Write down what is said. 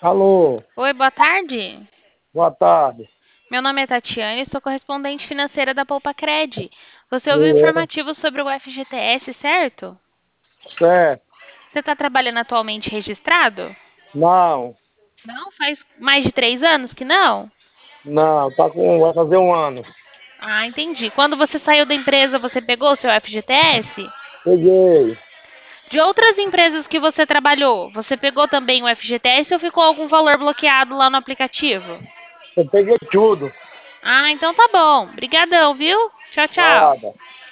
Alô, Oi, boa tarde. boa tarde. Meu nome é Tatiane, sou correspondente financeira da Poupacred. Você ouviu É, informativo sobre o FGTS, certo? certo. Você está trabalhando atualmente registrado? Não, Não, faz mais de 3 anos que não? não, vai fazer um ano. Ah, entendi. Quando você saiu da empresa, você pegou o seu FGTS? Peguei. De outras empresas que você trabalhou, você pegou também o FGTS ou ficou algum valor bloqueado lá no aplicativo? Eu peguei tudo. Ah, então tá bom. Brigadão, viu? Tchau, tchau. Nada.